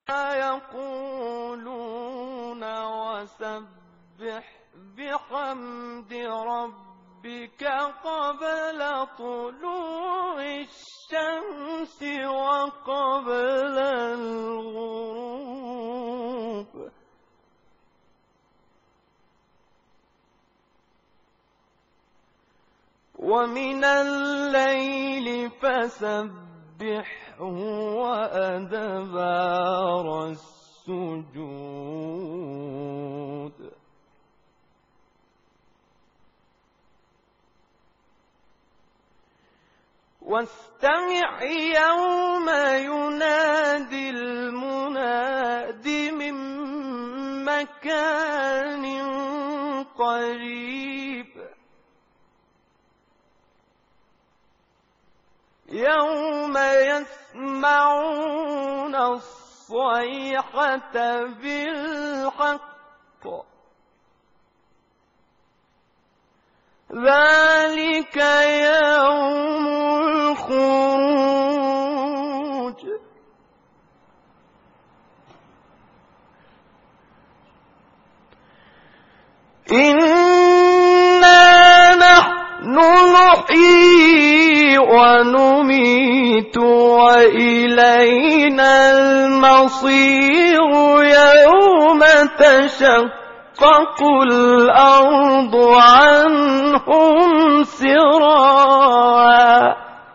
يقولون وسبح بحمد ربك قبل طلوع الشمس وقبل الغروب ومن الليل فسبحه وأدبار السجود واستمع يوم ينادي المناد من مكان قريب يوم يسمعون الصيحة بالحق ذلك يوم الخروج إنا نحن نحيي ونميت وإلينا المصير يوم تشقق الأرض عنهم سراعا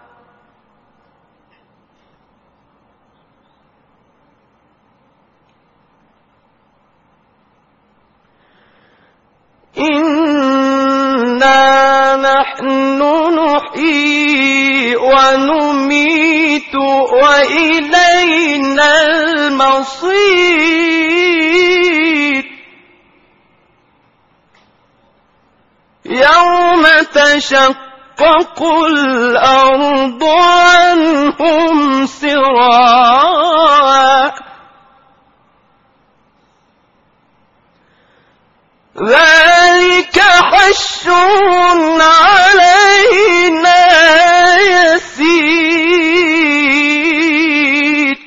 إنا نحن نحيي ونميت وإلينا المصير يوم تشقق الأرض عنهم سراعا ذلك حشر علينا يسير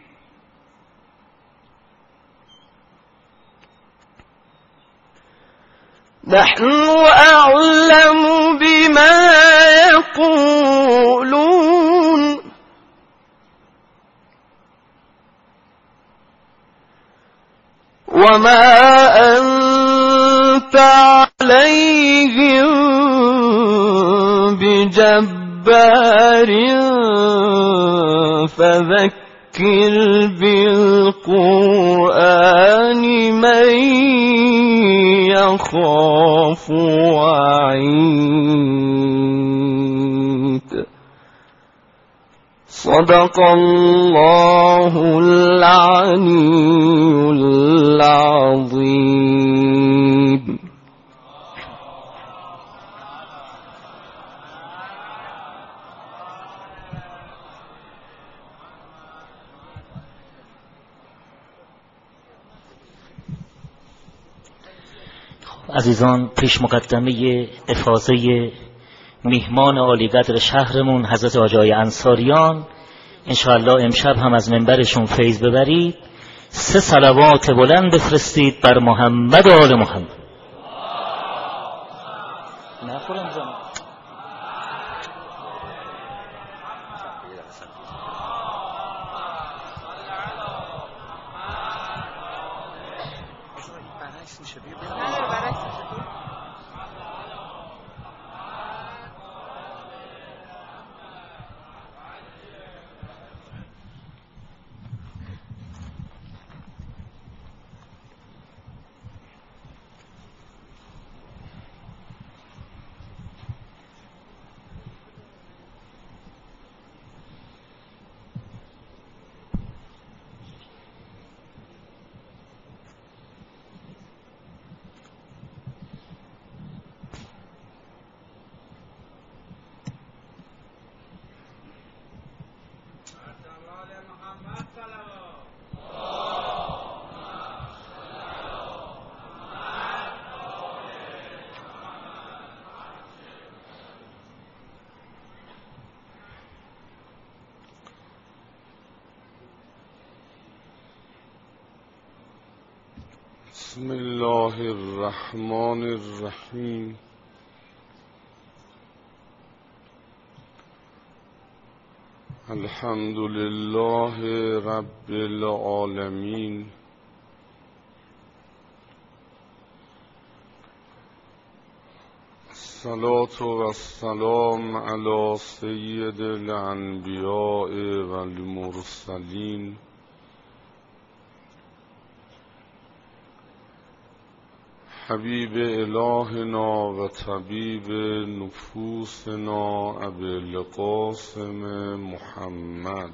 نحن أعلم بما يقولون وما أنت عليهم بجبار فذكر بالقرآن من يخاف وعيد صدق الله العلي العظيم. عزیزان، پیش مقدمه افاضه میهمان عالیقدر شهرمون حضرت آقای انصاریان انشاءالله امشب هم از منبرشون فیض ببرید. 3 صلوات بلند بفرستید بر محمد و آل محمد. نخورم جان. بسم الله الرحمن الرحیم. الحمد لله رب العالمین. الصلاة والسلام علی سید الانبیاء والمرسلین حبیب الهنا و طبیب نفوسنا ابی القاسم محمد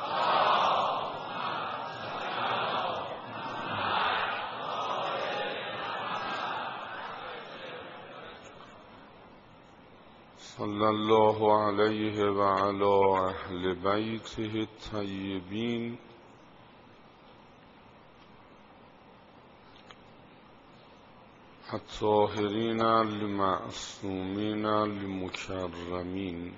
صلی الله علیه و علی اهل بیته الطیبین الطاهرین المعصومین المکرمین.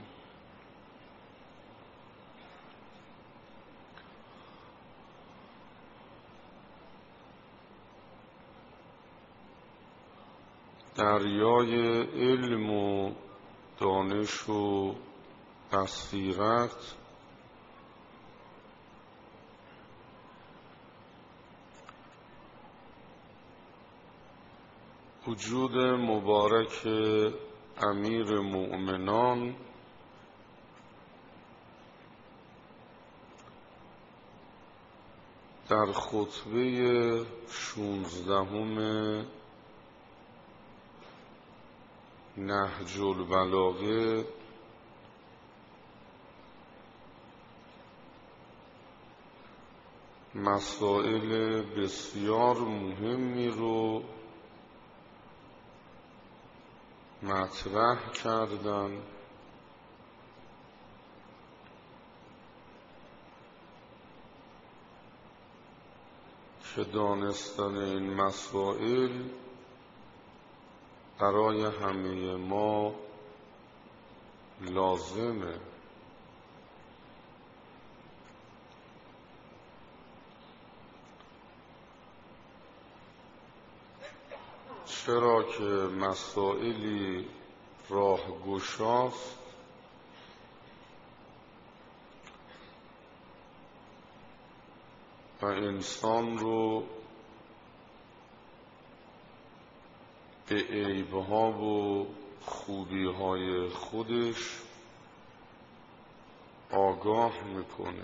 دریای علم و دانش و بصیرت وجود مبارک امیر مؤمنان در خطبه 16 نهج البلاغه مسائل بسیار مهمی رو مطرح کردن که دانستن این مسائل برای همه ما لازمه. چرا که مسائلی راهگشاست و انسان رو به عیبها و خوبیهای خودش آگاه میکنه.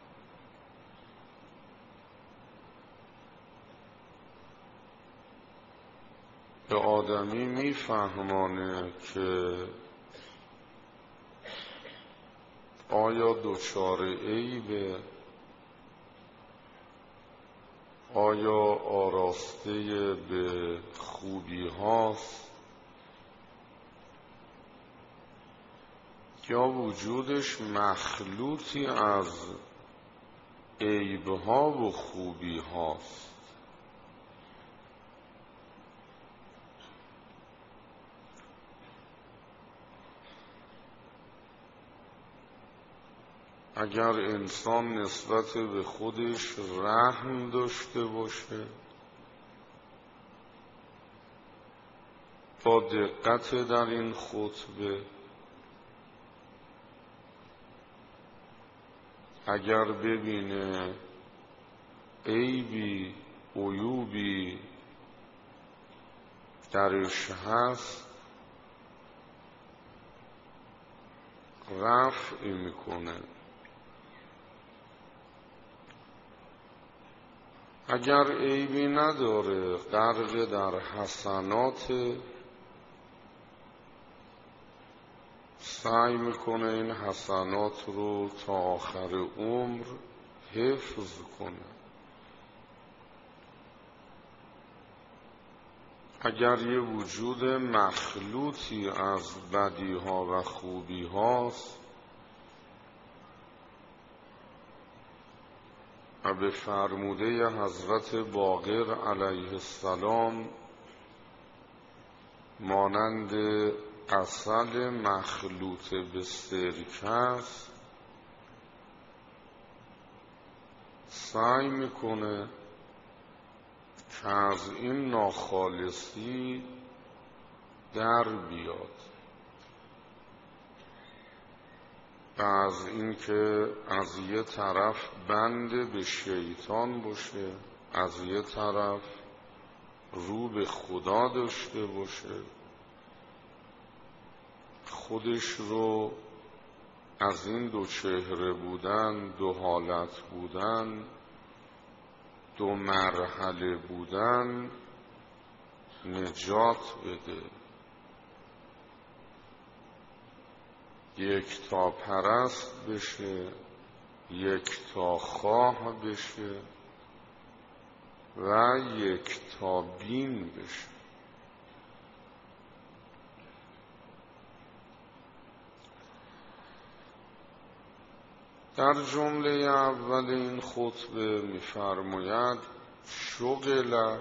به آدمی میفهمانه که آیا دچار عیبه، آیا آراسته به خوبی هاست یا وجودش مخلوطی از عیبها و خوبی هاست. اگر انسان نسبت به خودش رحم داشته باشه، با دقت در این خطبه، اگر ببینه عیبی عیوبی درش هست، رفع میکنه. اگر عیبی نداره، غرق در حسنات، سعی میکنه این حسنات رو تا آخر عمر حفظ کنه. اگر یه وجود مخلوطی از بدیها و خوبی هاست و به فرموده حضرت باقر علیه السلام مانند عسل مخلوط به سرکه است، سعی میکنه که از این ناخالصی در بیاد و از این که از یه طرف بند به شیطان باشه، از یه طرف رو به خدا داشته باشه، خودش رو از این دو چهره بودن، دو حالت بودن، دو مرحله بودن نجات بده. یک تا پرست بشه، یک تا خواه بشه و یک تا بین بشه. در جمله اول این خطبه می‌فرماید شغل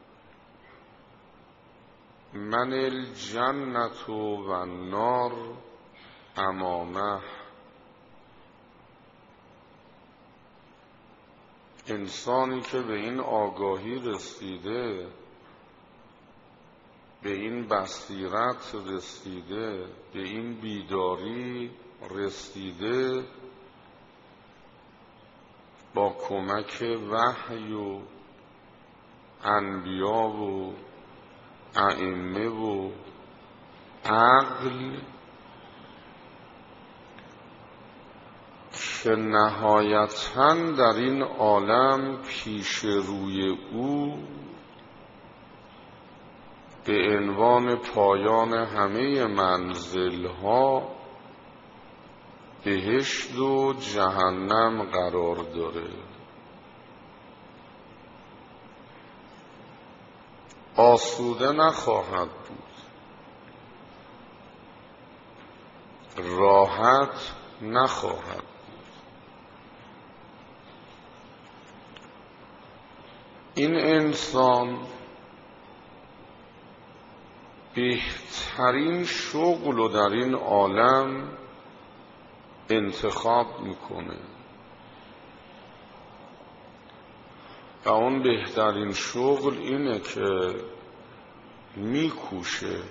من الجنة و النار امامه. انسانی که به این آگاهی رسیده، به این بصیرت رسیده، به این بیداری رسیده، با کمک وحی و انبیا و ائمه و عقل که نهایتاً در این عالم پیش روی او به عنوان پایان همه منزلها بهشت و جهنم قرار داره. آسوده نخواهد بود، راحت نخواهد بود. این انسان بهترین شغل رو در این عالم انتخاب میکنه و اون بهترین شغل اینه که میکوشه،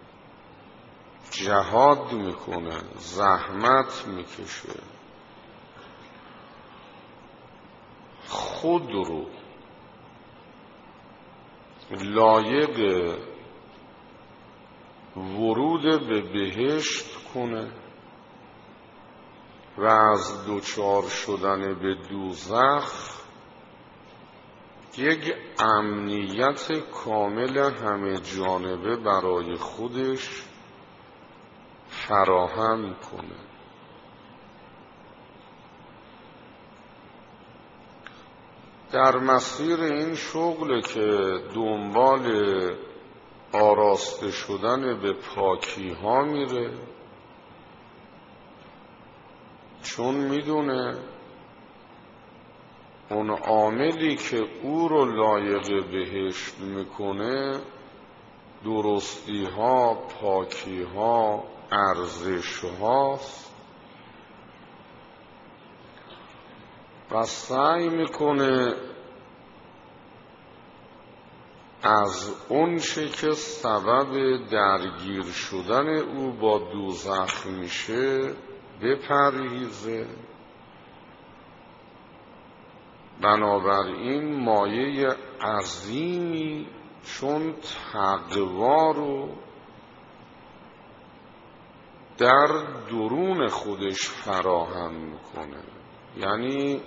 جهاد میکنه، زحمت میکشه، خود رو لایق ورود به بهشت کنه و از دوچار شدن به دوزخ یک امنیت کامل همه جانبه برای خودش فراهم کنه. در مسیر این شغل که دنبال آراسته شدن به پاکی ها میره، چون میدونه اون عاملی که او رو لایق بهشت میکنه درستی ها، پاکی ها، ارزش هاست و سعی میکنه از اون چه که سبب درگیر شدن او با دوزخ میشه بپرهیزه. بنابراین مایه عظیمی چون تقوا رو در درون خودش فراهم میکنه، یعنی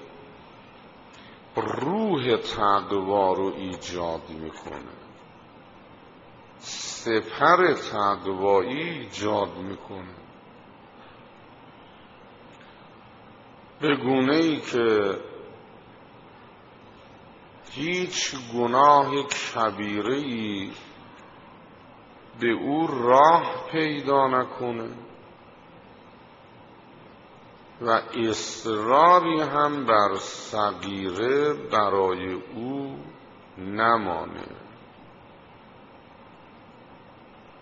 روح تقوا رو ایجاد میکنه، سپر تقوایی ایجاد میکنه، به گونه‌ای که هیچ گناه کبیره‌ای به او راه پیدا نکنه و اصراری هم بر صغیره برای او نمانه.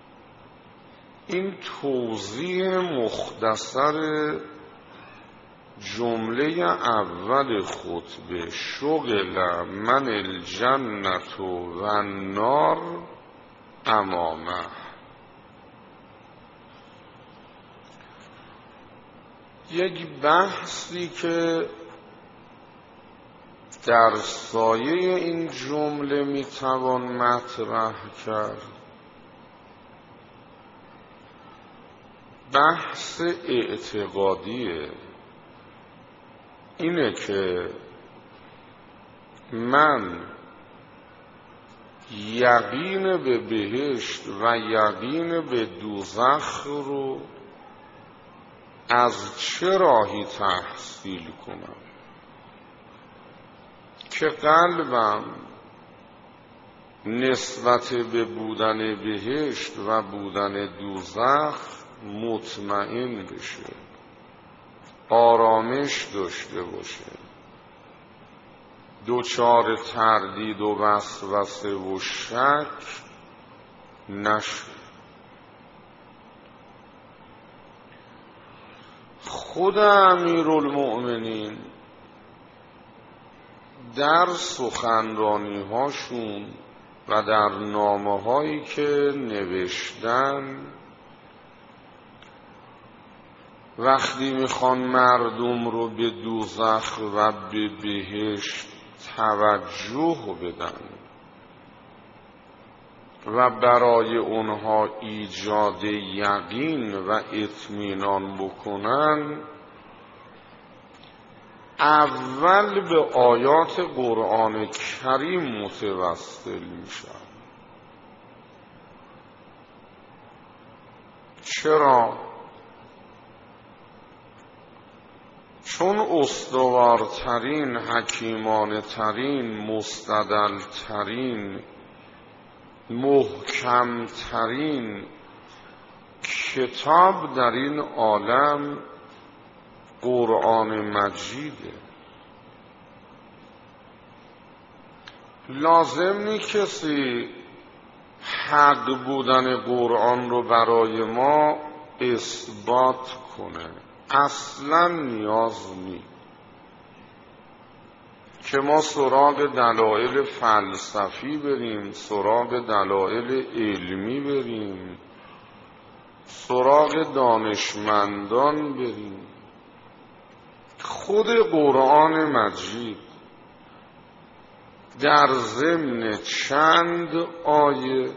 این توضیح مختصر جمله اول خطبه شغل من الجنت و النار امامه، یک بحثی که در سایه این جمله میتوان مطرح کرد، بحث اعتقادیه. اینه که من یقین به بهشت و یقین به دوزخ رو از چه راهی تحصیل کنم که قلبم نسبت به بودن بهشت و بودن دوزخ مطمئن بشه، آرامش داشته باشه، دچار تردید و وسوسه و شک نشه. خود امیرالمؤمنین در سخنرانی هاشون و در نامه هایی که نوشتن وقتی میخوان مردم رو به دوزخ و به بهشت توجه بدن و برای اونها ایجاد یقین و اطمینان بکنن، اول به آیات قرآن کریم متوسل میشن. چرا؟ چون استوارترین، حکیمانه-ترین، مستدلترین، محکمترین کتاب در این عالم قرآن مجیده. لازم نیست کسی حق بودن قرآن رو برای ما اثبات کنه، اصلا نیاز نیست که ما سراغ دلایل فلسفی بریم، سراغ دلایل علمی بریم، سراغ دانشمندان بریم. خود قرآن مجید در ضمن چند آیه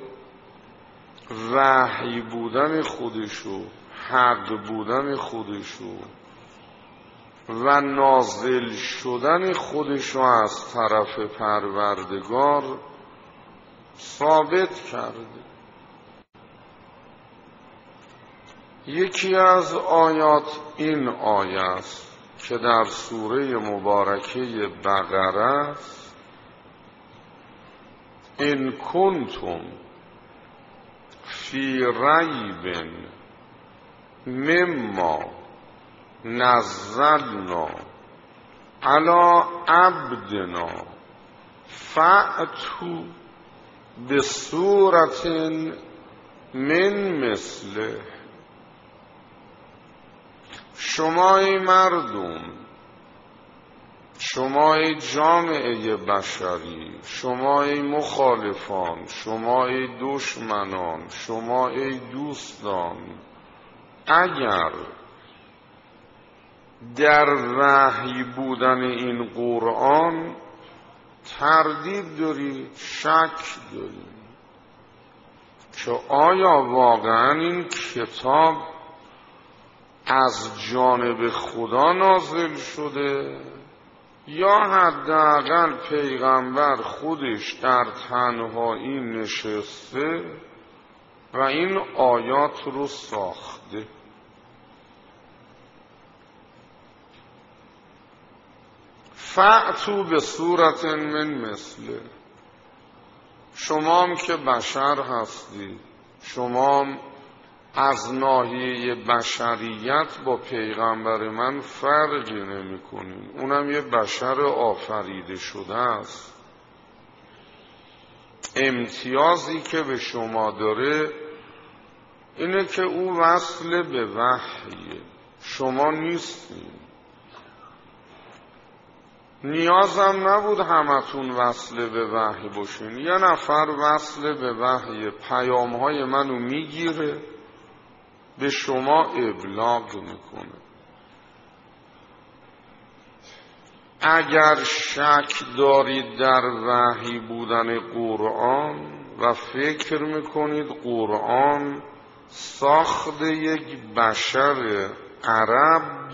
وحی بودن خودشو، حق بودن خودشو و نازل شدن خودشو از طرف پروردگار ثابت کرده. یکی از آیات این آیه است که در سوره مبارکه بقره است: ان کنتم فی ریب مما نزلنا علی عبدنا فأتوا بسورة من مثله. شما ای مردم، شما ای جامعه بشری، شما ای مخالفان، شما ای دشمنان، شما ای دوستان، اگر در وحی بودن این قرآن تردید دارید، شک دارید که آیا واقعا این کتاب از جانب خدا نازل شده یا حداقل پیغمبر خودش در تنهایی نشسته و این آیات رو ساخته. فأتوا بسورة من مثله. شما هم که بشر هستید، شما هم از ناحیه بشریت با پیغمبر من فرقی نمی کنین. اونم یه بشر آفریده شده است. امتیازی که به شما داره اینه که او وصل به وحیه، شما نیستین. نیازم نبود همتون وصل به وحی باشین. یه نفر وصل به وحی، پیامهای منو میگیره به شما ابلاغ میکنه. اگر شک دارید در وحی بودن قرآن و فکر میکنید قرآن ساخت یک بشر عرب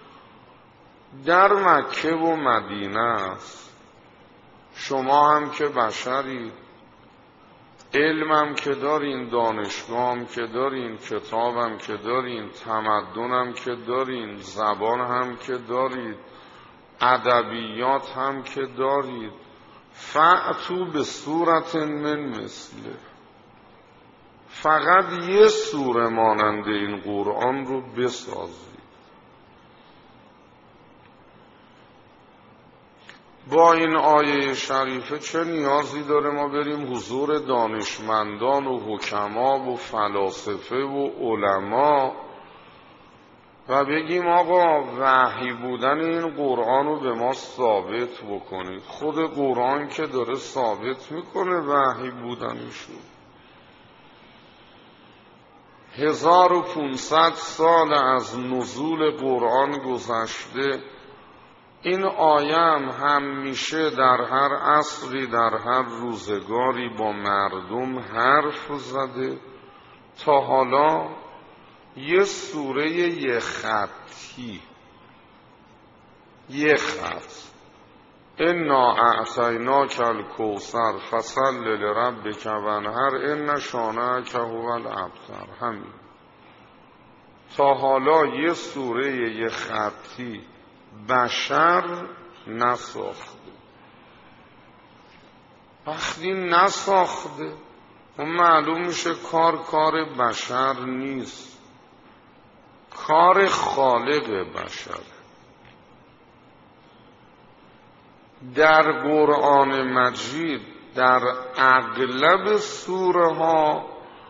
در مکه و مدینه است، شما هم که بشرید، علمم که دارین، دانشگاهم که دارین، کتابم که دارین، تمدنم که دارین، زبان هم که دارید، ادبیات هم که دارید. فأتوا به صورت من مثله، فقط یه سوره مانند این قرآن رو بسازید. با این آیه شریفه چه نیازی داره ما بریم حضور دانشمندان و حکما و فلاسفه و علما و بگیم آقا وحی بودن این قرآن رو به ما ثابت بکنید؟ خود قرآن که داره ثابت میکنه وحی بودنشو. 1500 سال از نزول قرآن گذشته، این آیه هم همیشه در هر عصری در هر روزگاری با مردم حرف زده. تا حالا یه سوره یه خطی، یه خط، انا اعطیناک الکوثر فصل لربک وانحر ان شانئک هو الابتر، همین. تا حالا یه سوره یه خطی بشر نساخته. وقتی نساخته اون معلوم میشه کار بشر نیست، کار خالق بشر. در قرآن مجید در اغلب سوره ها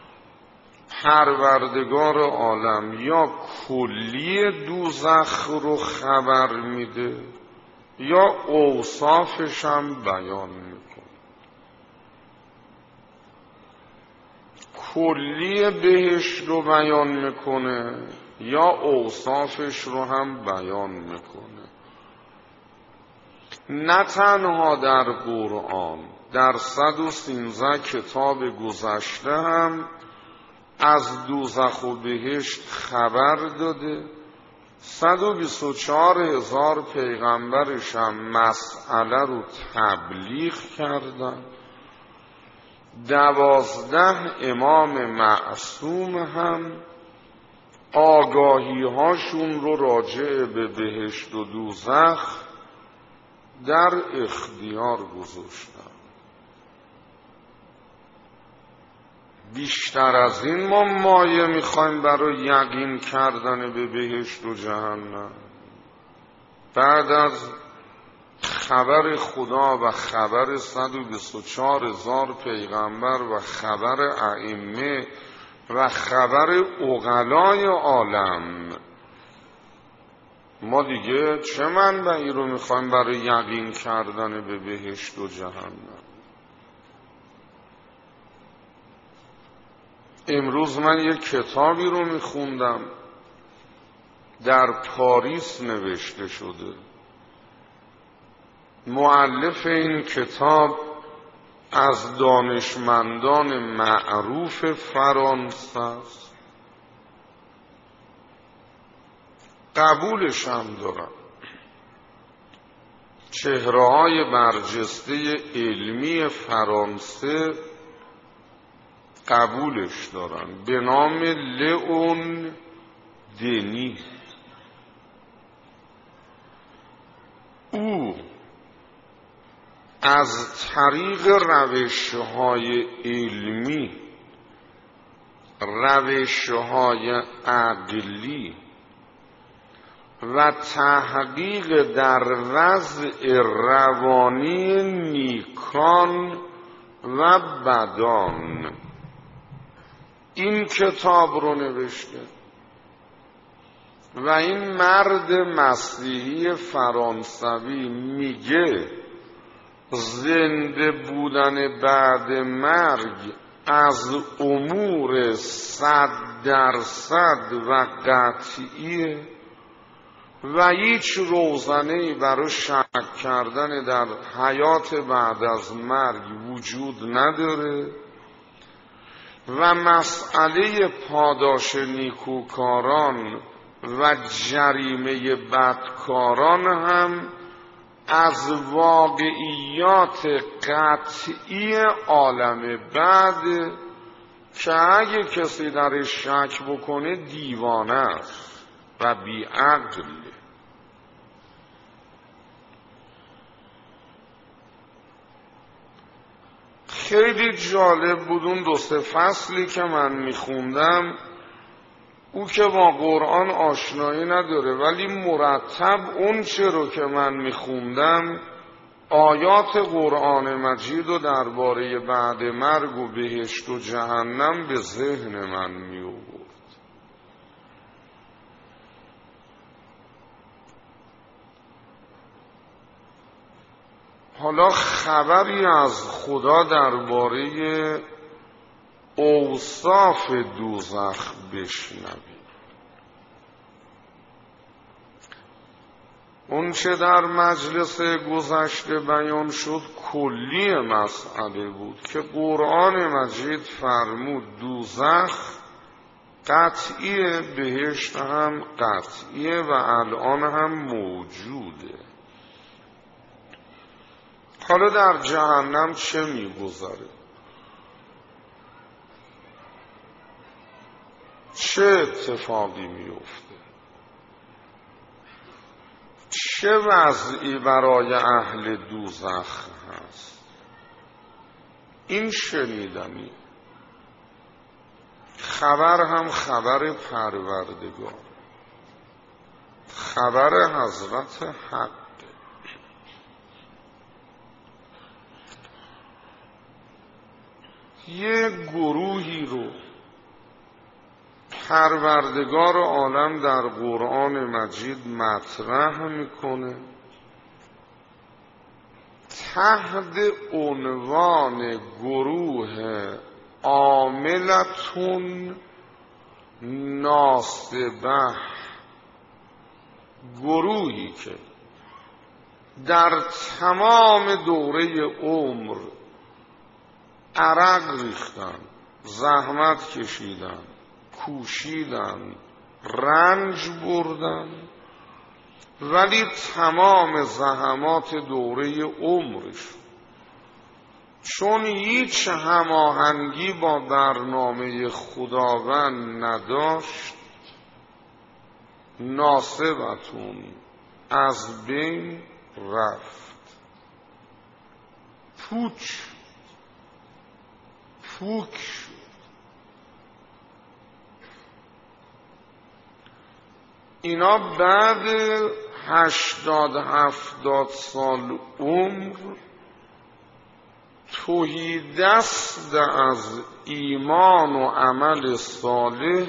پروردگار عالم یا کلی دوزخ رو خبر میده یا اوصافش هم بیان میکنه. کلی بهشت رو بیان میکنه یا اوصافش رو هم بیان میکنه. نه تنها در قرآن، در 113 کتاب گذشته هم از دوزخ و بهشت خبر داده. 124,000 پیغمبرش هم مسئله رو تبلیغ کردن. 12 امام معصوم هم آگاهی هاشون رو راجع به بهشت و دوزخ در اختیار گذاشتن. بیشتر از این ما مایه میخوایم برای یقین کردن به بهشت و جهنم؟ بعد از خبر خدا و خبر 124,000 پیغمبر و خبر ائمه و خبر عقلای عالم، ما دیگه چه منبعی رو میخوایم برای یقین کردن به بهشت و جهنم؟ امروز من یک کتابی رو میخوندم در پاریس نوشته شده. مؤلف این کتاب از دانشمندان معروف فرانسه است، قبولش هم دارم. چهره‌های برجسته علمی فرانسه قبولش دارن، به نام لئون دنی. او از طریق روش‌های علمی، روش‌های عقلی و تحقیق در وضع روانی نیکان و بدان این کتاب رو نوشته. و این مرد مسیحی فرانسوی میگه زنده بودن بعد مرگ از امور 100% و قطعیه و هیچ روزنه‌ای برای شک کردن در حیات بعد از مرگ وجود نداره و مسئله پاداش نیکوکاران و جریمه بدکاران هم از واقعیات قطعی عالم بعد که اگه کسی درش شک بکنه دیوانه است و بیعقله. خیلی جالب بود اون 2 فصلی که من میخوندم. او که با قرآن آشنایی نداره ولی مرتب اون چه رو که من میخوندم آیات قرآن مجید و درباره بعد مرگ و بهشت و جهنم به ذهن من میآورد. حالا خبری از خدا درباره اوصاف دوزخ بشنوید. اون چه در مجلس گذشته بیان شد کلی مسئله بود که قرآن مجید فرمود دوزخ قطعیه، بهشت هم قطعیه و الان هم موجوده. حالا در جهنم چه میگذره؟ چه اتفاقی میفته؟ چه وضعی برای اهل دوزخ هست؟ این شنیدنی خبر هم خبر پروردگار، خبر حضرت حق. یه گروهی رو پروردگار عالم در قرآن مجید مطرح میکنه تحت عنوان گروه عاملتون ناصبه، گروهی که در تمام دوره عمر عرق ریختن، زحمت کشیدن، کوشیدن، رنج بردن، ولی تمام زحمات دوره عمرش چون هیچ هماهنگی با برنامه خداوند نداشت ناصبتون از بین رفت، پوک شد. اینا بعد 80-70 سال عمر تهیدست از ایمان و عمل صالح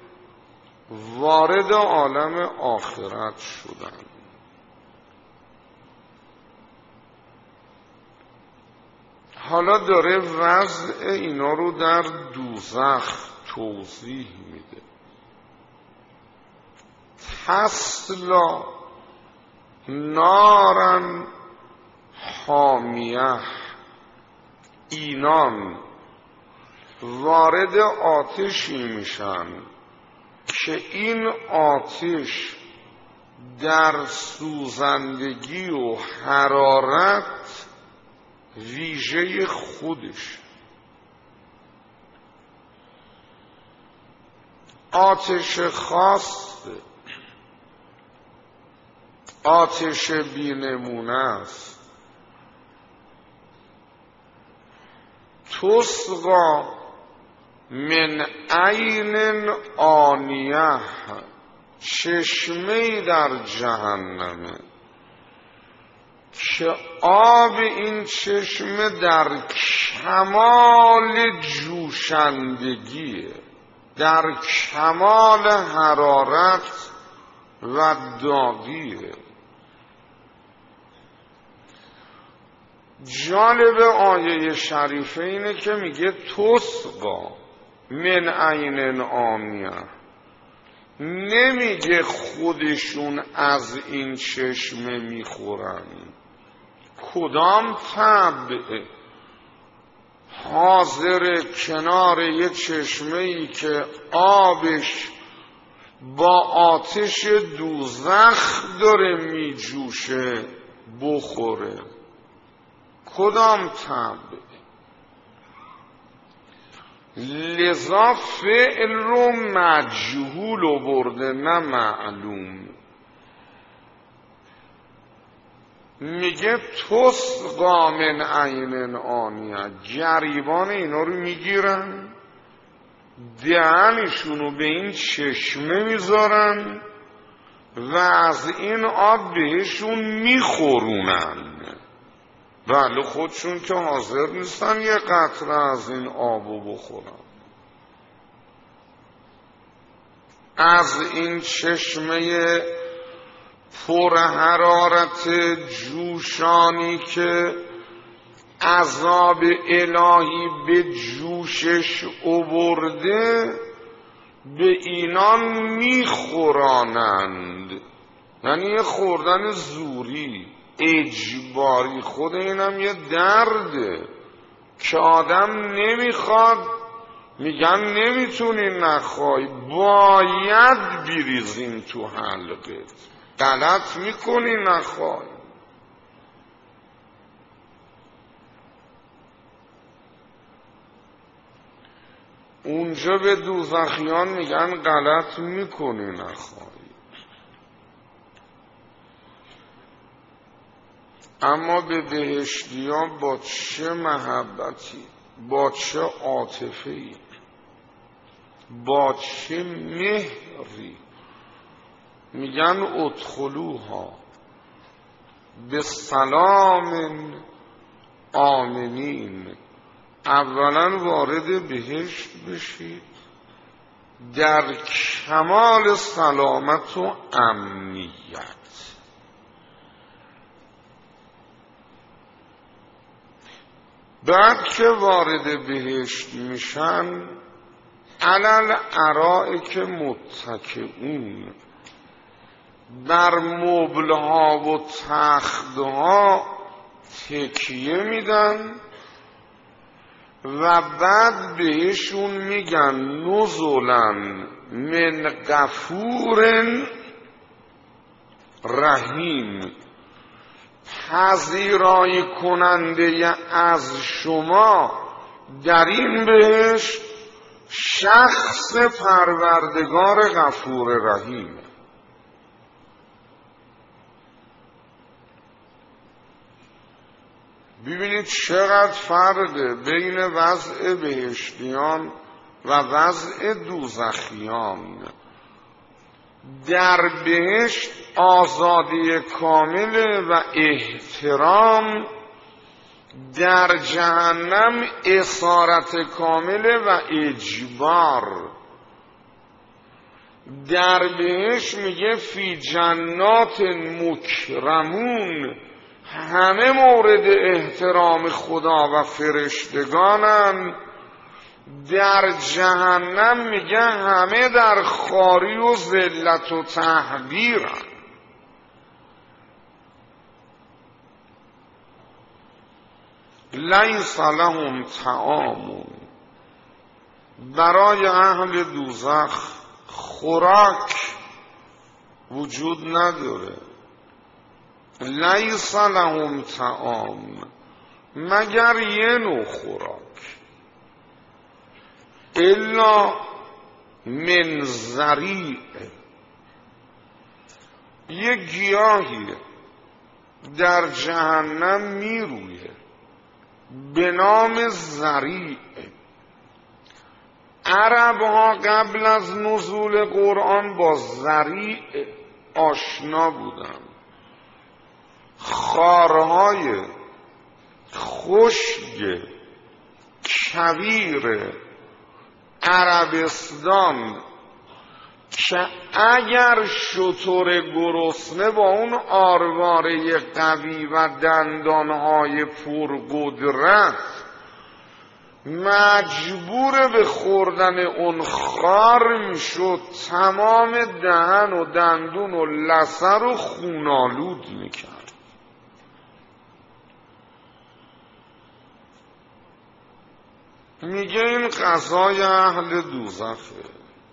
وارد عالم آخرت شدند. حالا داره وضع اینا رو در دوزخ توضیح میده. تسلا نارن حامیه، اینان وارد آتشی میشن که این آتش در سوزندگی و حرارت ویژه خودش، آتش خاصه، آتش بی‌نمونه است. تسقا من عین آنیه، چشمه‌ای در جهنمه که آب این چشمه در کمال جوشندگیه، در کمال حرارت و دادیه. جالب آیه شریفه اینه که میگه تسقا من عین آنیه، نمیگه خودشون از این چشمه میخورن. کدام طبع حاضر کنار یه چشمه ای که آبش با آتش دوزخ داره میجوشه بخوره؟ کدام طبع؟ لذا فعل رو مجهول آورده نه معلوم. میگه تسقا من عین آنیه، گریبان اینا رو میگیرن دهنشونو به این چشمه میذارن و از این آب بهشون میخورونن. بله خودشون که حاضر نیستن یه قطره از این آبو بخورن. از این چشمه پر حرارت جوشانی که عذاب الهی به جوشش آورده به اینان میخورانند. یعنی یه خوردن زوری اجباری. خود اینم یه درده که آدم نمیخواد، میگن نمیتونی نخوای، باید بریزیم تو حلقت، غلط میکنی نخوای. اونجا به دوزخیان میگن غلط میکنی نخوای. اما به بهشتیان با چه محبتی، با چه عاطفه‌ای، با چه مهری میگن ادخلوها به سلام آمنین. اولا وارد بهشت بشید در کمال سلامت و امنیت. بعد که وارد بهشت میشن علل ارائک متکئون، بر مبلها و تختها تکیه میدن و بعد بهشون میگن نزلن من غفور رحیم، پذیرایی کننده از شما در این بهشت شخص پروردگار غفور رحیم. ببینید چقدر فرقه بین وضع بهشتیان و وضع دوزخیان. در بهشت آزادی کامل و احترام، در جهنم اسارت کامل و اجبار. در بهشت میگه فی جنات مکرمون، همه مورد احترام خدا و فرشتگانن. در جهنم میگه همه در خواری و ذلت و تحقیرن. لیس لهم طعام، برای اهل دوزخ خوراک وجود نداره. لیس لهم طعام، مگر یه نوع خوراک، الا من ضریع، یه گیاهی در جهنم میرویه به نام ضریع. عرب ها قبل از نزول قرآن با ضریع آشنا بودن. خارهای خشک کویر عربستان که اگر شتر گرسنه با اون آرواره قوی و دندانهای پرقدرت مجبور به خوردن اون خار میشد، تمام دهن و دندون و لثه رو خونالود میکرد. میگه این غذای اهل دوزخه.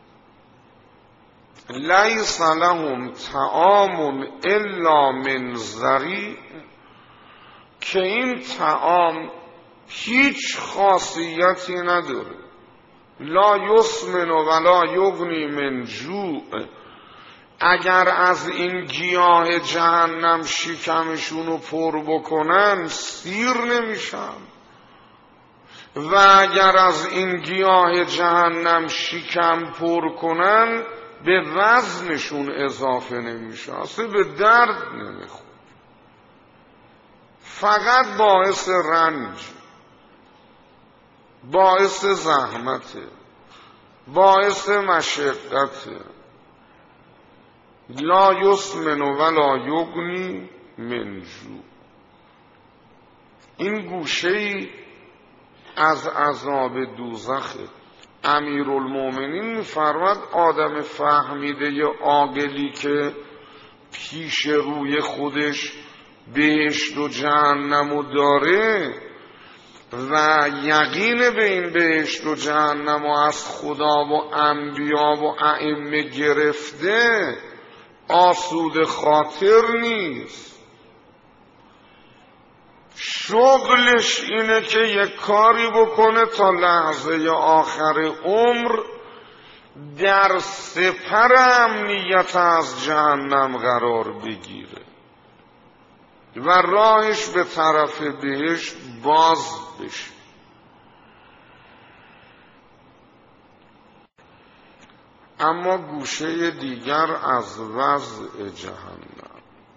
لیس لهم طعام الا من ضریع، که این طعام هیچ خاصیتی نداره. لا یسمن ولا یغنی من جوع. اگر از این گیاه جهنم شکمشون رو پر بکنن سیر نمیشن، و اگر از این گیاه جهنم شکم پر کنن به وزنشون اضافه نمیشه، اصلا به درد نمیخوره، فقط باعث رنج، باعث زحمته، باعث مشقته. لا یسمن ولا یغنی من جوع. این گوشه‌ای از عذاب دوزخه. امیرالمومنین می‌فرماد آدم فهمیده عاقلی که پیش روی خودش بهشت و جهنمو داره و یقین به این بهشت و جهنمو از خدا و انبیا و ائمه گرفته، آسوده خاطر نیست. شغلش اینه که یک کاری بکنه تا لحظه آخر عمر در سپر امنیت از جهنم قرار بگیره و راهش به طرف بهشت باز بشه. اما گوشه دیگر از وضع جهنم،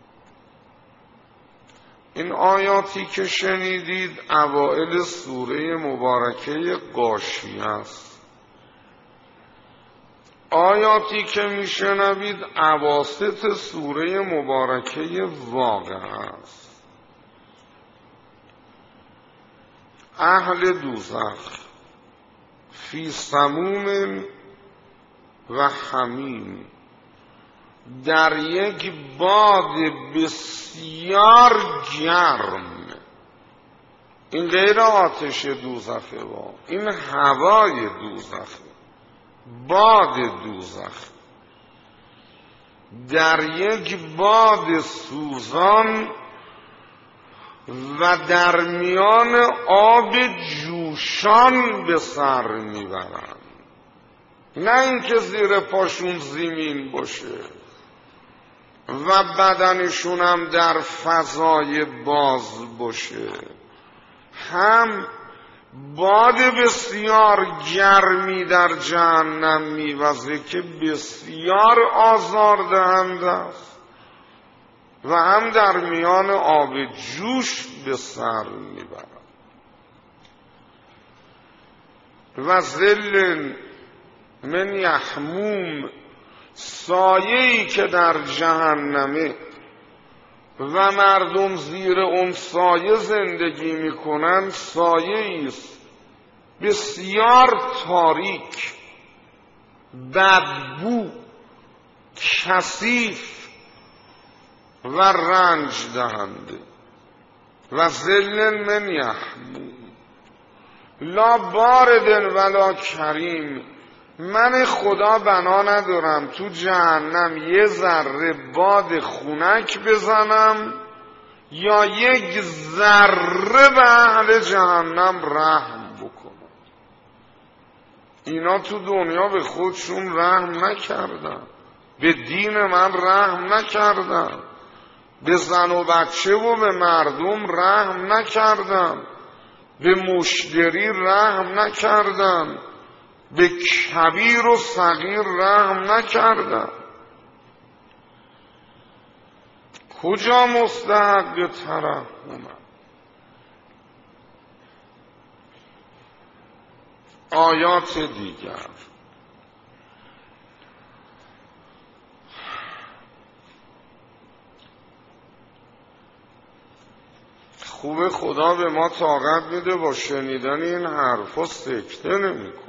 این آیاتی که شنیدید اوائل سوره مبارکه غاشیه است. آیاتی که میشنوید اواسط سوره مبارکه واقعه است. اهل دوزخ فی سموم و حمیم، در یک باد بسیار گرم. این غیر آتش دوزخه، این هوای دوزخه، باد دوزخ، در یک باد سوزان و در میان آب جوشان به سر میبرند. نه اینکه زیر پاشون زمین باشه و بدنشون هم در فضای باز باشه، هم باد بسیار گرمی در جهنم میوزه که بسیار آزاردهنده است و هم در میان آب جوش به سر میبرد. و ظل من یحموم، سایه‌ای که در جهنمه و مردم زیر اون سایه زندگی میکنن، سایه‌ای است بسیار تاریک، بدبو، کثیف و رنج دهنده. و ظل من یحموم لا بارد ولا کریم. من خدا بنا ندارم تو جهنم یه ذره باد خنک بزنم یا یک ذره به اهل جهنم رحم بکنم. اینا تو دنیا به خودشون رحم نکردن، به دین من رحم نکردن، به زن و بچه و به مردم رحم نکردن، به مشتری رحم نکردن، به کبیر و صغیر رحم نکردن. کجا مستحق ترحم؟ آیات دیگر خوب خدا به ما طاقت میده با شنیدن این حرفا سکته نمی‌کنیم.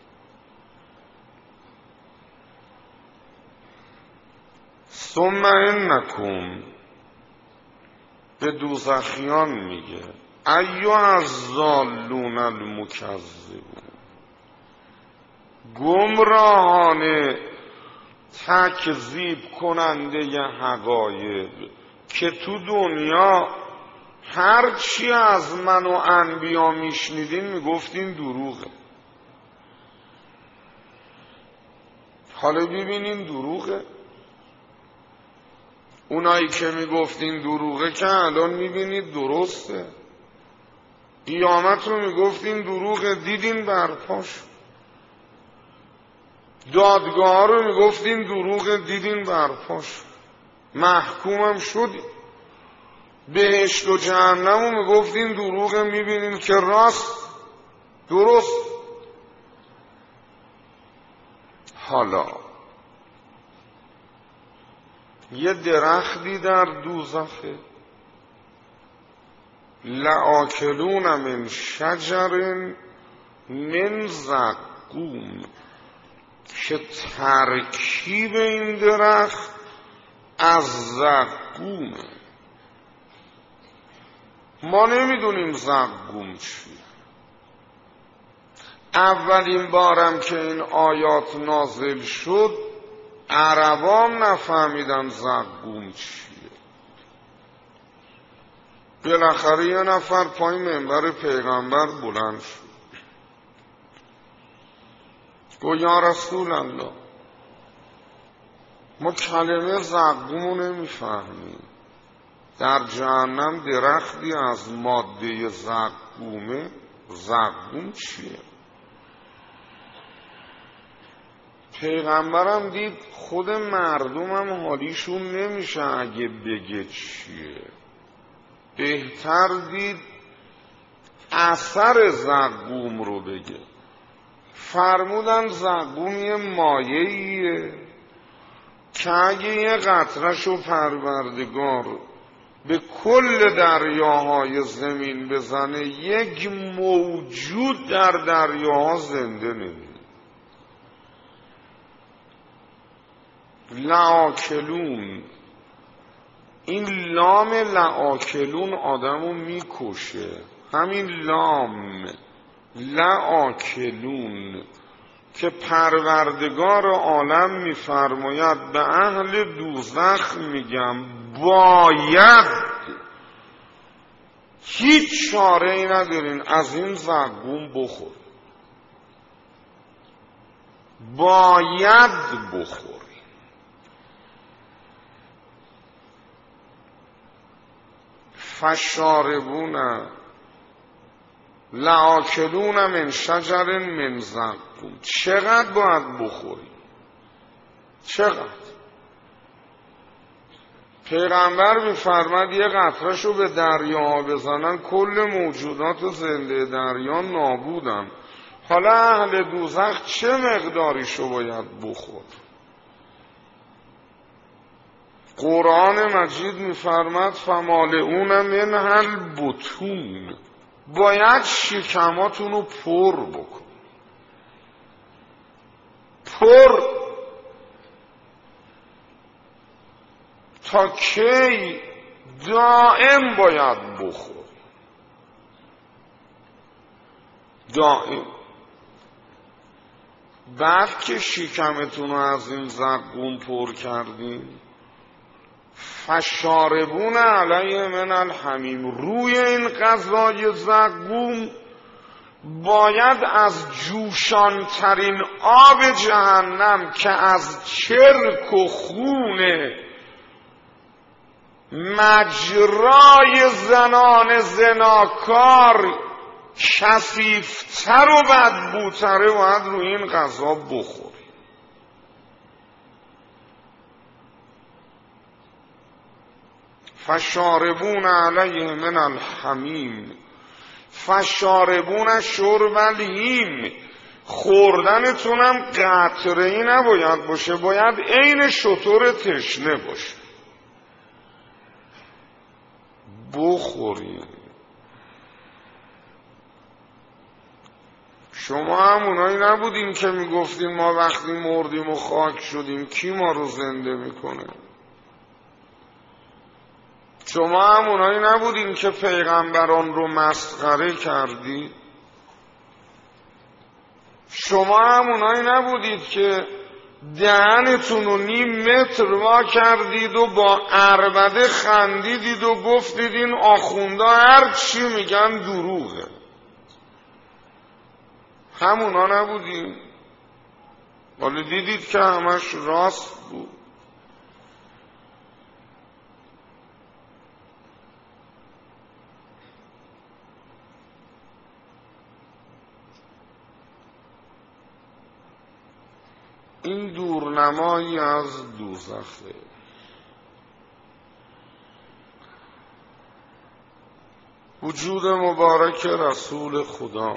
ثم انکم به دوزخیان میگه ایها الضالون المکذبون، گمراهان تکذیب کننده حقایق که تو دنیا هرچی از من و انبیا میشنیدین میگفتین دروغه، حالا ببینین دروغه. اونایی که میگفتین دروغه که الان میبینید درسته. قیامت رو میگفتین دروغه، دیدین برپاش. دادگاه رو میگفتین دروغه، دیدین برپاش. محکومم شدین. بهشت و جهنم رو میگفتین دروغه، میبینین که راست درست. حالا یه درختی در دوزخه، لآکلون من شجر من زقوم، که ترکیب این درخت از زقومه. ما نمیدونیم زقوم چیه. اولین بارم که این آیات نازل شد عربام نفهمیدن زقوم چیه. بالاخره یه نفر پای منبر پیغمبر بلند شد، گفت یا رسول الله ما کلمه زقومو نمیفهمیم، در جهنم درختی از ماده زقومه، زقوم چیه؟ پیغمبرم دید خود مردمم حالیشون نمیشه اگه بگه چیه، بهتر دید اثر زقوم رو بگه. فرمودن زقوم یه مایه‌ایه که اگه یه قطره‌شو پروردگار به کل دریاهای زمین بزنه یک موجود در دریاها زنده نمیشه. لآکلون، این لام لآکلون آدمو میکشه. همین لام لآکلون که پروردگار عالم میفرماید به اهل دوزخ میگم باید، هیچ چاره ای ندارین از این زقوم بخور، باید بخور. فشاربون لآکلون من شجر من زقوم. چقدر باید بخوری؟ چقدر؟ پیغمبر میفرماد یه قطره‌شو به دریا بزنن کل موجودات زنده دریا نابودن. حالا اهل دوزخ چه مقداریشو باید بخور؟ قرآن مجید میفرماد فمالئون منها البطون، باید شکماتون رو پر بکن. پر تا کی؟ دائم باید بخور، دائم. بعد که شکمتون رو از این زقوم پر کردین فشاربون علیه من الحمیم، روی این غذای زقوم باید از جوشانترین آب جهنم که از چرک و خون مجرای زنان زناکار کثیفتر و بدبوتره باید روی این غذا بخور. فشاربون علیه من الحمیم، فشاربون شرب الهیم، خوردنتونم قطره‌ای نباید باشه، باید عین شتر تشنه باشه. بخورین شما همونایی نبودین که میگفتین ما وقتی مردیم و خاک شدیم کی ما رو زنده میکنه؟ شما همونایی نبودین که پیغمبران رو مسخره کردید؟ شما همونایی نبودید که دهنتون رو 0.5 متر وا کردید و با عربده خندیدید و گفتید این آخوندا هر چی میگن دروغه؟ همونا نبودیم؟ ولی دیدید که همش راست بود. این دورنمایی از دوزخه. وجود مبارک رسول خدا،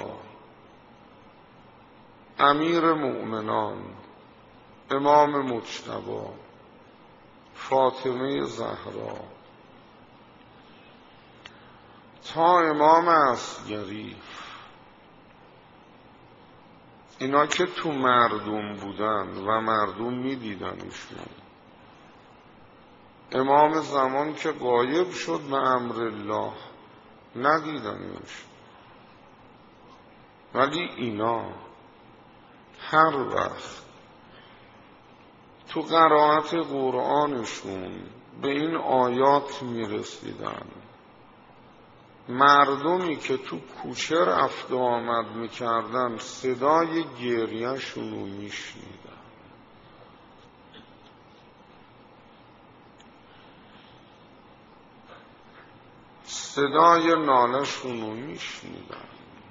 امیر مؤمنان، امام مجتبی، فاطمه زهرا تا امام اصغری، اینا که تو مردم بودن و مردم میدیدنشون. امام زمان که غایب شد به امر الله ندیدنش، ولی اینا هر وقت تو قرائت قرآنشون به این آیات میرسیدن، مردمی که تو کوچه رفت و آمد میکردن صدای گریه‌شون رو میشنیدن. صدای ناله‌شون رو میشنیدن.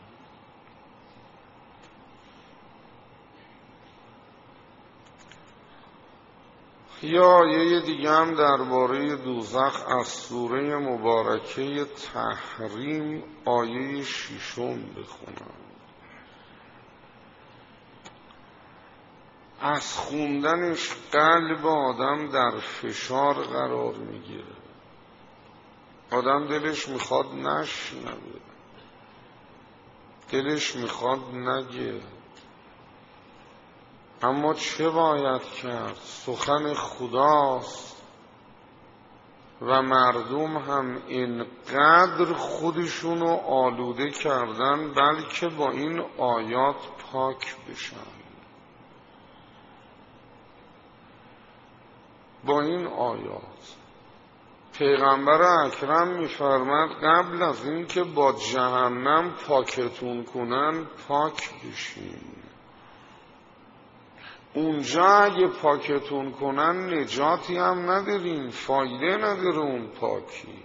یا یه دیگه هم درباره دوزخ از سوره مبارکه تحریم آیه 6 بخونم. از خوندنش قلب آدم در فشار قرار میگیره. آدم دلش میخواد نشنوه، دلش میخواد نگه، اما چه باید کرد؟ سخن خداست و مردم هم اینقدر خودشونو آلوده کردن بلکه با این آیات پاک بشن. با این آیات پیغمبر اکرم میفرماد قبل از این که با جهنم پاکتون کنن پاک بشین. اونجا اگه پاکتون کنن نجاتی هم ندارین، فایده نداره اون پاکی.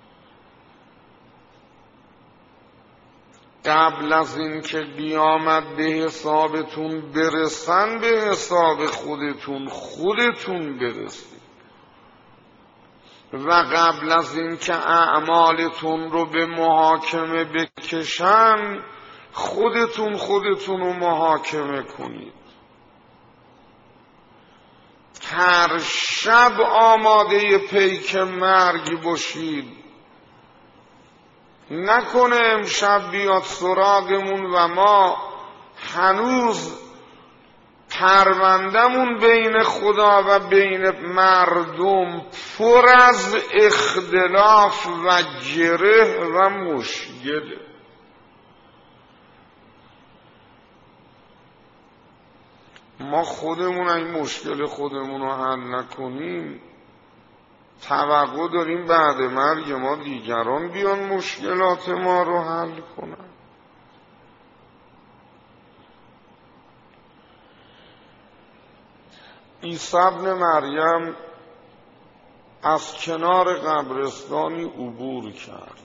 قبل از این که قیامت به حسابتون برسن به حساب خودتون برسید و قبل از این که اعمالتون رو به محاکمه بکشن خودتون رو محاکمه کنید. هر شب آماده پیک مرگ باشید، نکنه امشب بیاد سراغمون و ما هنوز پروندمون بین خدا و بین مردم پر از اختلاف و گره و مشکل. ما خودمون این مشکل خودمون رو حل نکنیم، توقع داریم بعد مرگ ما دیگران بیان مشکلات ما رو حل کنن. عیسی ابن مریم از کنار قبرستانی عبور کرد.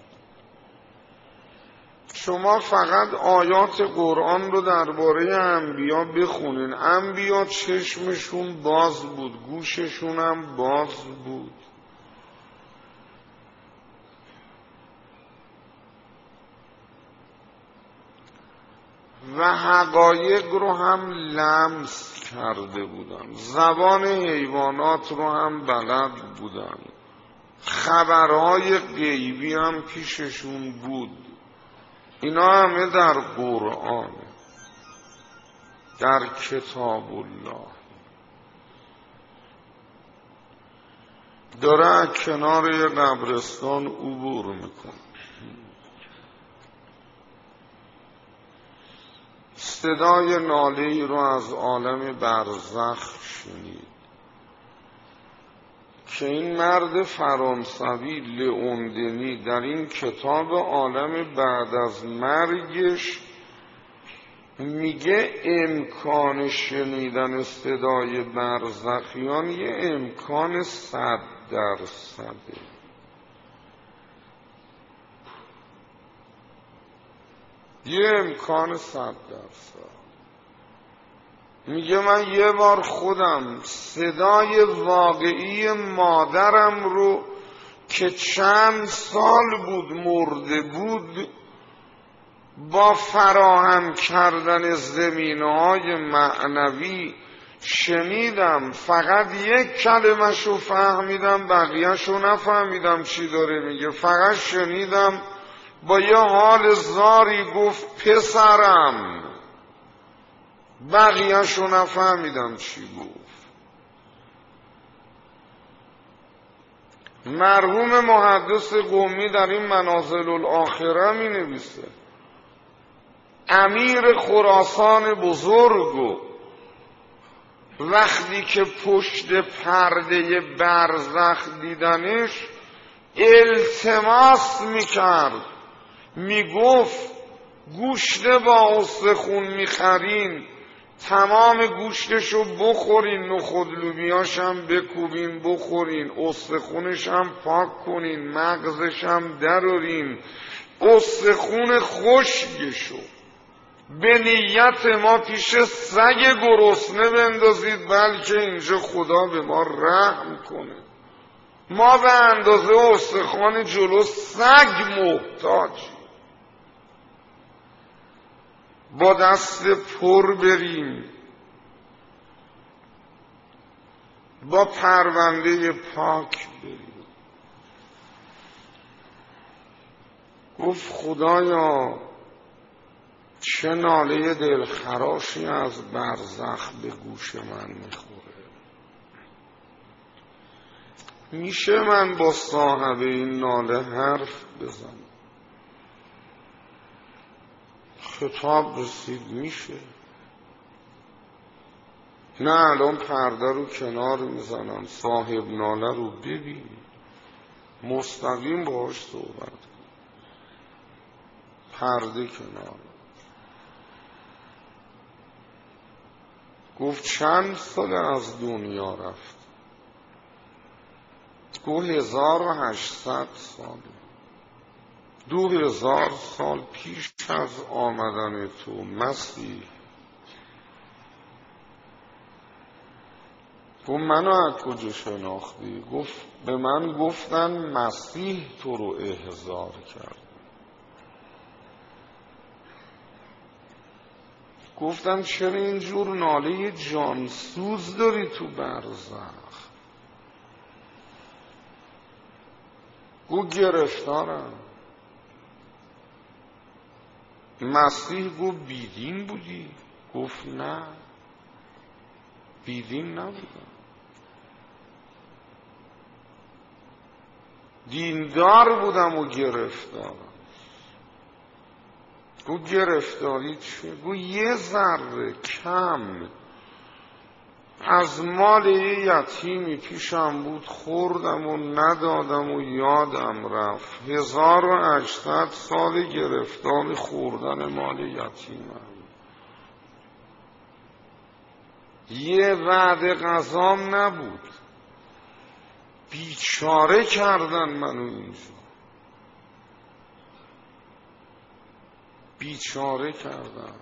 شما فقط آیات قرآن رو درباره انبیا بخونین. انبیا چشمشون باز بود، گوششون هم باز بود. و حقایق رو هم لمس کرده بودن، زبان حیوانات رو هم بلد بودن، خبرهای غیبی هم پیششون بود. اینا همه در قرآنه. در کتاب الله داره کنار یه قبرستان عبور میکنه. صدای ناله‌ای رو از عالم برزخ شنید که این مرد فرانسوی لئون دنی در این کتاب عالم بعد از مرگش میگه امکان شنیدن صدای برزخیان یه امکان 100%. یه امکان 100%. میگه من یه بار خودم صدای واقعی مادرم رو که چند سال بود مرده بود با فراهم کردن زمینه‌های معنوی شنیدم. فقط یک کلمه‌شو فهمیدم، بقیه‌شو نفهمیدم چی داره میگه. فقط شنیدم با یه حال زاری گفت پسرم، بقیه‌شو نفهمیدم چی گفت. مرحوم محدث قمی در این منازل الاخره می نویسه امیر خراسان بزرگو وقتی که پشت پرده برزخ دیدنش التماس میکرد، میگفت گوشت با استخون میخرین تمام گوشتشو بخورین، نخود لوبیاشم بکوبین بخورین، استخونشم پاک کنین، مغزشم درارین، استخون خشکشو به نیت ما پیش سگ گرسنه بندازید بلکه اینجا خدا به ما رحم کنه. ما به اندازه استخوان جلو سگ محتاجیم. با دست پر بریم، با پرونده پاک بریم. گفت خدایا چه ناله دلخراشی از برزخ به گوش من میخوره. میشه من با صاحب این ناله حرف بزنم؟ خطاب رسید میشه. نه الان پرده رو کنار میزنم، صاحب ناله رو ببین، مستقیم باهاش صحبت کن. پرده کنار. گفت چند سال از دنیا رفت؟ گفت 1800 سال. 2000 سال پیش از آمدن تو مسیح. گفت منو از کجا شناختی؟ گفت به من گفتن مسیح تو رو احضار کرد. گفتم چرا اینجور ناله جانسوز داری تو برزخ؟ گفت گرفتارم. مسیح گفت بیدین بودی؟ گفت نه بیدین نبودم، دیندار بودم و گرفتارم. گفت گرفتاری چیه؟ گفت یه ذره کم از مال یه یتیمی پیشم بود خوردم و ندادم و یادم رفت. 1800 سال گرفتار خوردن مال یتیمم. یه وعده غذام نبود، بیچاره کردن منو اینجا، بیچاره کردن.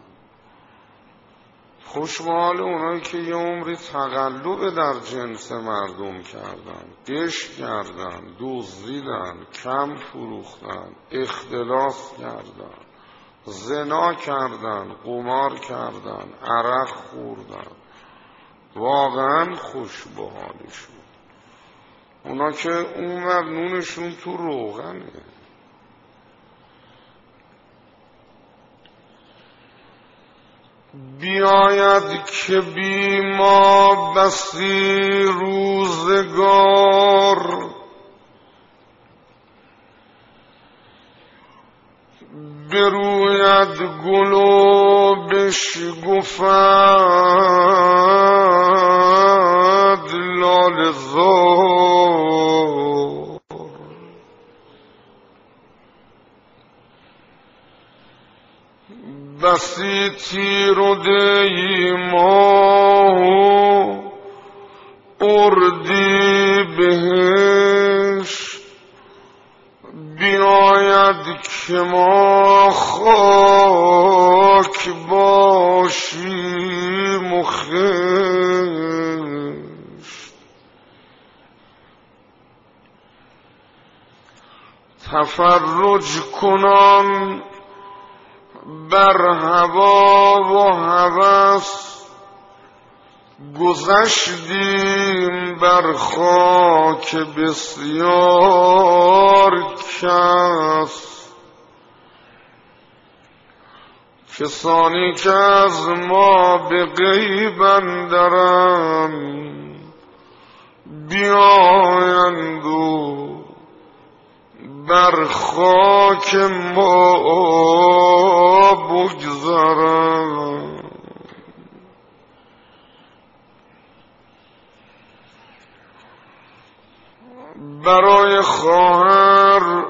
خوشمال اونایی که یه عمری تقلب در جنس مردم کردن، غش کردن، دزدیدن، کم فروختن، اختلاس کردن، زنا کردن، قمار کردن، عرق خوردن. واقعا خوش به حالشون. اونا که اونور نونشون تو روغنه. بیاید که بی ما بسی روزگار بروید گل و بشکفد لاله زار بسی تیر و دی ماه اردی بهش بیاید که ما خاک باشیم و خشت تفرج کنان بر هوا و هوس گذشتیم بر خاک بسیار کس کسانی که از ما به غیب اندرند بیایند و بر خاک ما بگذرند برای خواهر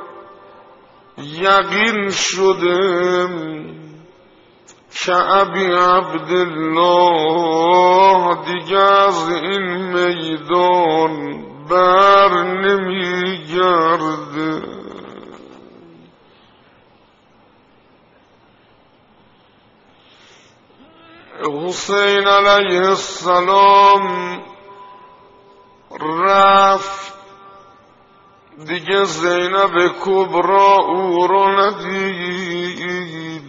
یقین شدم که ابی عبدالله دیگه از این میدان بر نمی گرده حسین علیه السلام رفت دیگه زینب کبرا او رو ندید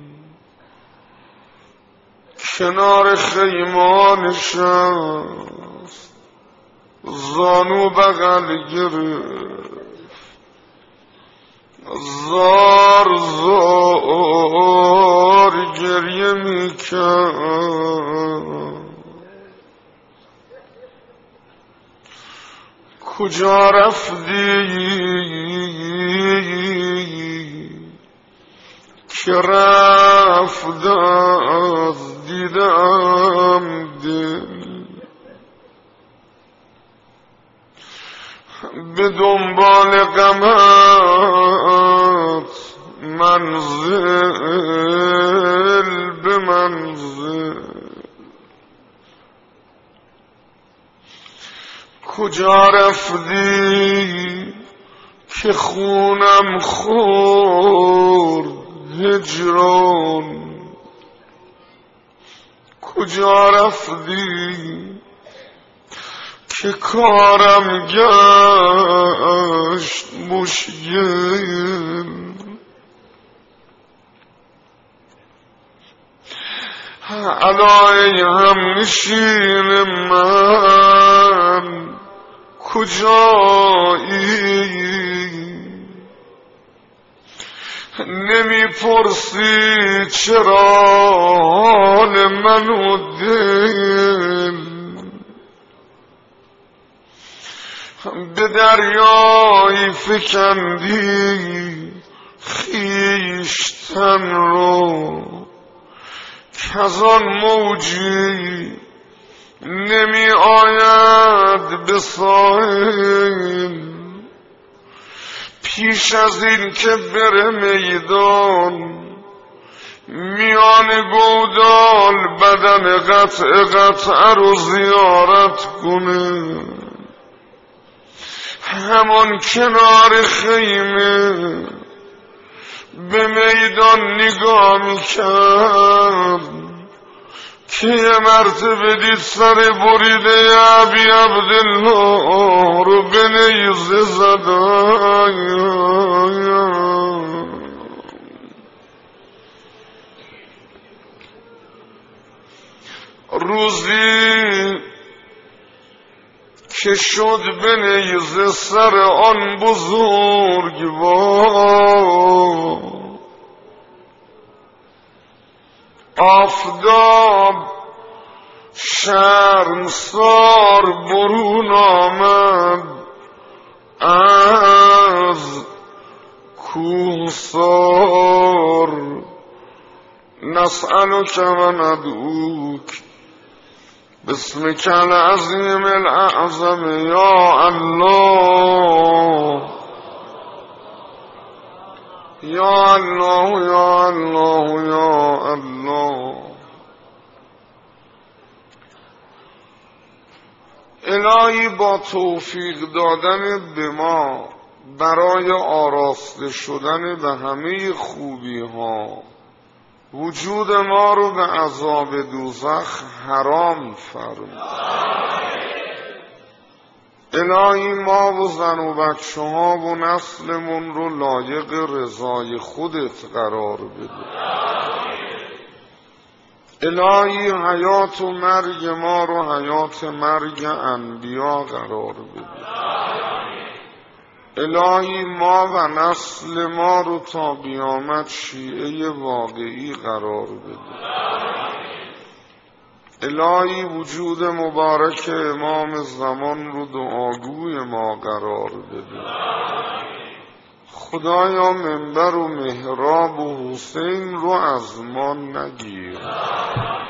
کنار خیمه نشست زانو بغل گرفت زار زار گریه میکرد کجا رفتی که رفت از دیدم دل به دنبال غمت منزل به منزل کجا رفتی که خونم خورد هجران کجا رفتی که کارم گشت مشکل علای هم نشین من کجایی نمی پرسی چرا حال منو دل به دریای فکندی خیشتن رو کزان موجی نمی آید به ساحل پیش از این که بره میدان میان گودال بدن قطع رو زیارت کنه همان کنار خیمه به میدان نگاه میکرد که یه مرتبه دید سر بریده ابی عبدالله رو به نیزه زدن روزی که شد به نیزه سر آن بزرگوار آفتاب شرمسار برون آمد از کوهسار. نسألك و ندعوک باسمك العظیم الاعظم یا الله یا الله یا الله یا الله. الهی با توفیق دادن به ما برای آراسته شدن به همه خوبی ها وجود ما رو به عذاب دوزخ حرام فرما. الهی ما و زن و بچه ها و نسلمون رو لایق رضای خودت قرار بده. الهی حیات و مرگ ما رو حیات مرگ انبیا قرار بده. الهی ما و نسل ما رو تا قیامت شیعه واقعی قرار بده. الهی وجود مبارک امام زمان رو دعاگوی ما قرار بده. خدایا منبر و محراب و حسین رو از ما نگیر.